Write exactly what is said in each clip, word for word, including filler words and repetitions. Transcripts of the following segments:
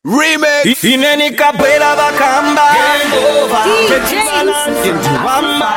Remix. Ineni kapela bakamba. Game over. D J Zengaman.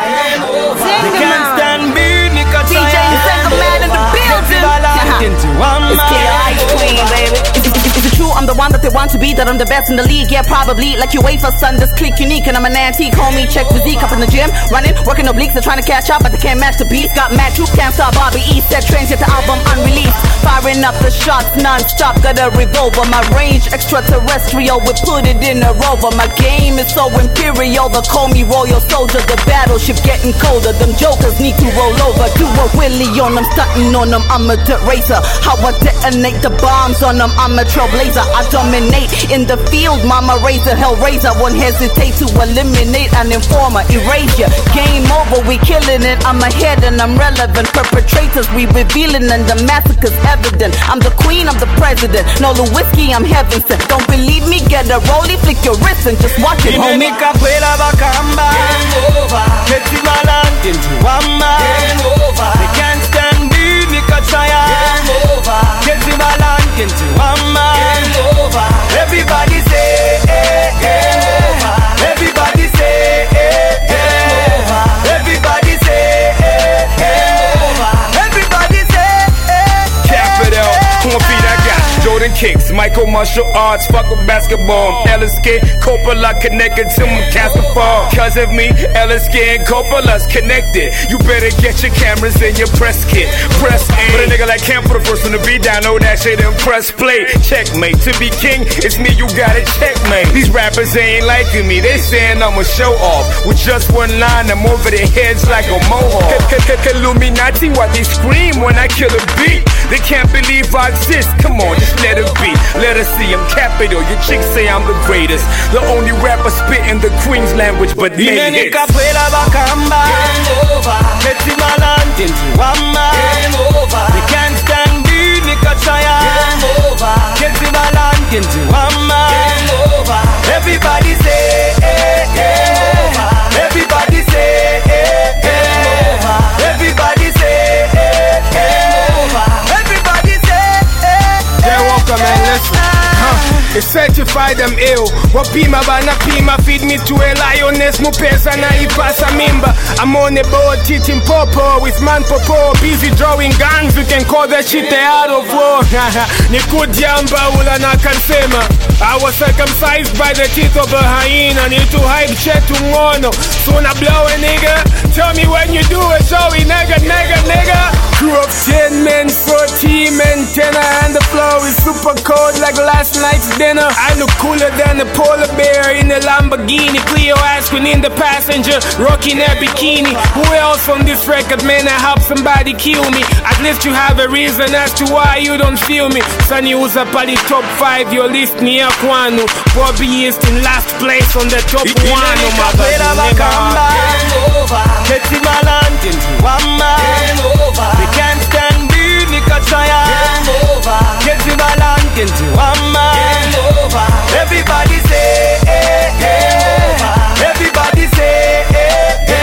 They can't stand me. D J Zengaman in the building. It's K I Queen, baby. Is, is, is it true I'm the one that they want to be? That I'm the best in the league? Yeah, probably. Like you wait for son, this click unique. And I'm an antique, homie, check physique. Up in the gym, running, working obliques. They're trying to catch up, but they can't match the beats. Got mad troops, can't stop Bobby East. Set trends, yet the album unreleased. Firing up the shots non-stop, got a revolver. My range extraterrestrial, we put it in a rover. My game is so imperial, they call me royal soldier. The battleship getting colder, them jokers need to roll over. Do a willy on them, stunting on them, I'm a dirt racer. How I detonate the bombs on them, I'm a trailblazer. I dominate in the field, mama razor, hellraiser. Won't hesitate to eliminate an informer, erase ya. Game over, we killing it, I'm ahead and I'm relevant. Perpetrators, we revealing and the massacre's evident. I'm the queen, I'm the president. No Lewinsky, I'm heaven sent. Don't believe me, get a rollie, flick your wrist and just watch it, homie. Ineni kapela bakamba. Game over. Ketimalan Tintuama. Game over. They can't stand me, Nikachaya. Game over. Ketimalan Tintuama. Game over. Everybody say, eh, eh. Game over. Everybody say, eh, eh. Everybody say, eh, eh. Everybody say, eh, Capital, cornfeed I got Jordan kicks, Michael martial arts, fuck with basketball. Ellis K, Coppola connected to my Castafall. Cause of me, Ellis K and Coppola's connected. You better get your cameras and your press kit. Press A. But a nigga like Camp for the first one to be down, know that shit and press play. Checkmate, to be king, it's me, you got it, checkmate. These rappers ain't liking me, they saying I'm a show off. With just one line, I'm over their heads like a mohawk. Illuminati, why they scream when I kill a beat? They can't believe I exist, come on, just let it be. Let us see, I'm capital, your chicks say I'm the greatest. The only rapper spitting the Queen's language, but they Ineni hits. kapela bakamba. Game over. Ketimalan Tintuama. Game over. They can't stand me, Nikachaya. Game over. Ketimalan Tintuama. Game over. Everybody say, eh, eh. Everybody say, eh, eh. Everybody say, eh, eh. Everybody say, eh, Yeah, welcome man, listen. Huh. It's certified I'm ill. Wapima bana pima, feed me to a lioness. Mupesa na ipasa mimba. I'm on the board teaching popo with man popo. Busy drawing guns, you can call that shit the art of war. Nikujamba ula na kansema. I was circumcised by the teeth of a hyena. Need to hype chet to mono. Soon I blow a nigga. Tell me when you do it, showy nigga, nigga, nigga. Crew of ten men, fourteen men, tenor, and the floor is super cold like last night's dinner. I look cooler than a polar bear in a Lamborghini. Cleo Asquin in the passenger, rocking a bikini. Who else on this record, man? I hope somebody kill me. At least you have a reason as to why you don't feel me. Sunny was up at the top five, your list ni ya kwanu. Bobby is in last place on the top one. Ineni kapela bakamba. Game over. Ketimalan Tintuama. Game over. They can't stand me, Nikachaya. Game over. Ketimalan Tintuama. Game over. Everybody say, eh, eh. Everybody say, eh,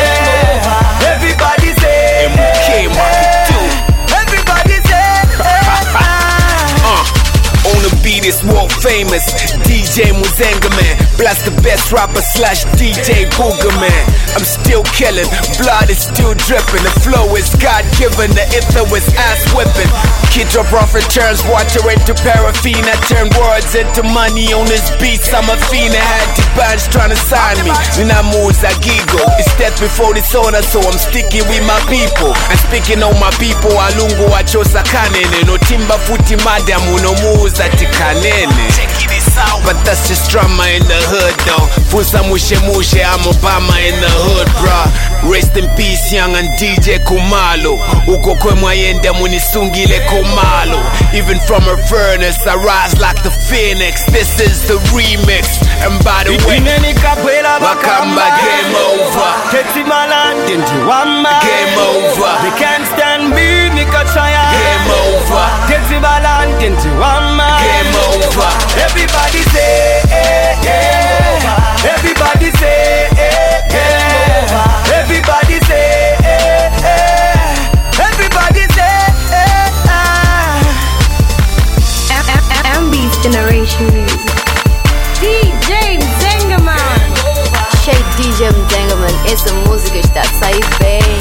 eh. Everybody say, M K eh, Market two. eh. Everybody say, eh, eh. Uh, on the beat is world famous D J Muzenga man, blast the best rapper slash D J Booger man. I'm still killing, blood is still dripping. The flow is God-given, the ether is ass whipping. Kid drop off returns, water into paraffin. I turn words into money on this beats. I'm a fiend, I had the bands trying to sign me. When I move, I giggle. It's death before dishonor, so I'm sticking with my people. And speaking on my people, alungu achosa kanene. No timba futi madamu, no moves at the kanene. Check it out, but that's just drama in the hood though. Fusa mushe mushe, I'm Obama in the hood, bruh. Rest in peace, young and D J Kumalo. Uko kwe mwayenda munisungile Kumalo. Even from a furnace, I rise like the phoenix. This is the remix. And by the way, Ineni kapela Wakamba, bakamba. game over. Ketimalan Tintuama. Game over. They can't stand me, Nikachaya. Game over. Ketimalan Tintuama. Game over. Everybody say, eh, eh. Everybody say, eh, eh. Everybody say, eh, eh. Everybody say, eh, eh. M B Generation Music. essa música está a sair bem.